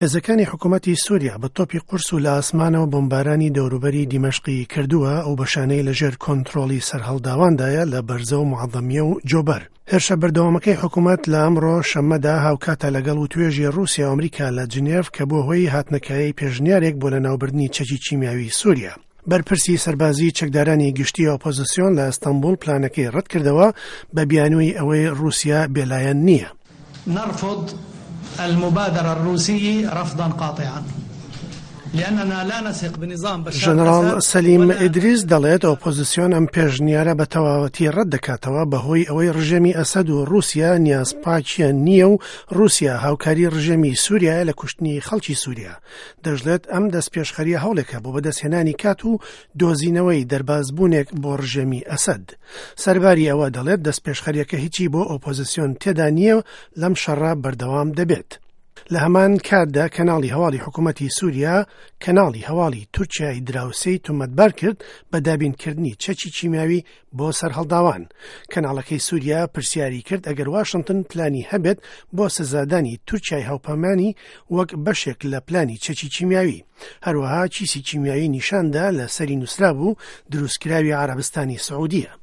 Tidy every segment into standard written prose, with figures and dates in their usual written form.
هێزەکانی حکوومەتی سووریا بە تۆپی قورس و لە ئاسمانەوە بۆمبارانی دەوروبەری دیمەشقی کردووە ئەو بەشانەی لەژێر کۆنتڕۆڵی سەرهەڵداواندایە لە بەرزە و معەظەمیە و جۆبەر. هێرشە بەردەوامەکەی حکوومەت لە ئەمڕۆ شەممەدا هاوکاتە لەگەڵ و توێژی رووسیا و ئەمریکا لە جنێڤ کە بووە هۆی هاتنەکایی پێشنیارێک بۆ لەناوبردنی چەکی کیمیاوی سووریا. بەرپرسی سەربازی چەکدارانی گشتی ئۆپۆزیسیۆن لە ئەستەمبول پلانەکەی ڕەت کردەوە بە بیانووی ئەوەی رووسیا بێلایەن نییە. نرفض المبادرة الروسية رفضا قاطعا لأننا لا نثق بنظام بشار ژەنەڕاڵ سەلیم ئیدریس دەڵێت ئۆپۆزیسیۆن ئەم پێشنیارە بە تەواوەتی ڕەت دەکاتەوە بەهۆی ئەوەی ڕژێمی ئەسەد و رووسیا نیازپاکیە نییە و رووسیا هاوکاری ڕژێمی سووریایە لە کوشتنی خەڵکی سووریا. دەژڵێت ئەم دەستپێشخەریە هەوڵێکە بۆ بەدەستهێنانی کات و دۆزینەوەی دەربازبوونێک بۆ ڕژێمی ئەسەد. سەرباری ئەوە دەڵێت دەستپێشخەریەکە هیچی بۆ ئۆپۆزیسیۆن تێدا نییە لەم شەڕە بەردەوام دەبێت. لە هەمان کاتدا کەناڵی هەواڵی حکوومەتی سووریا کەناڵی هەواڵی تورکیای دراوسەی تومەتبار کرد بە دابینکردنی چەکی کیمیاوی بۆ سەرهەڵداوان. کەناڵەکەی سووریا پرسیاری کرد ئەگەر واشنگتن پلانی هەبێت بۆ سزادانی تورکیای هاوپەیمانی وەک بەشێک لە پلانی چەکی کیمیاوی. هەروەها چیسی کیمیاوی نیشاندا لە سەری نووسرا بوو دروستکراوی عەرەبستانی سعودیە.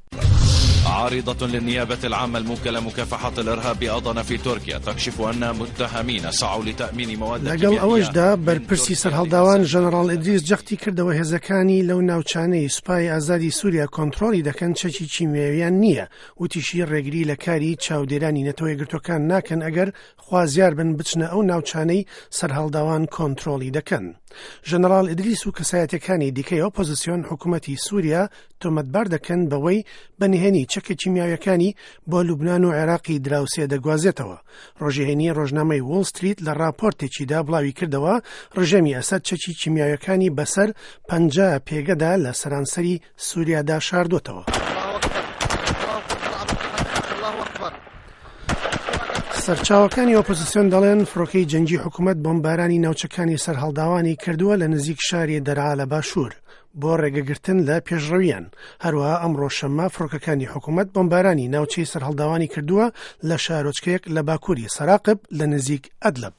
عارضة للنيابة العامة الموكلة مكافحة الإرهاب أضن في تركيا تكشف أن متهمين سعوا لتأمين مواد لەگەڵ ئەوەشدا بەرپرسی سەرهەڵداوان ژەنەڕاڵ ئیدریس جەختی کردەوە هێزەکانی لەو ناوچانەی سوپای ئازادی سووریا کۆنتڕۆڵی دەکەن چەکی کیمیاویان نییە وتیشی ڕێگری لە کاری چاودێرانی نەتەوەی گرتوەکان ناکەن ئەگەر خوازیار بن بچنە ئەو ناوچانەی سەرهەڵداوان کۆنتڕۆڵی دەکەن. ژەنەڕاڵ ئیدریس و کەسایەتەکانی دیکەی ئۆپۆزیسیۆن حکوومەتی سووریا تۆمەتبار دەکەن بەوەی بەنهێنی چەکە کیمیاویەکانی بۆ لوبنان و عێراقی دراوسێ دەگوازێتەوە. ڕۆژهێنی ڕۆژنامەی وۆڵ ستریت لە راپۆرتێکیدا بڵاوی کردەوە ڕژێمی ئەسەد چەکی کیمیاویەکانی بەسەر 50 پێگەدا لە سەرانسەری سووریادا شاردوتەوە. سەرچاوەکانی ئۆپۆزیسیۆن دەڵێن فڕۆکەی جەنگی حکوومەت بۆمبارانی ناوچەکانی سەرهەڵداوانی کردووە لە نزیک شاری دەرعا لە باشوور بۆ ڕێگەگرتن لە پێشڕەویان. هەروەها ئەمڕۆ شەممە فڕۆکەکانی حکوومەت بۆمبارانی ناوچەی سەرهەڵداوانی کردووە لە شارۆچکەیەک لە باکووری سەراقب لە نزیک ئەدلب.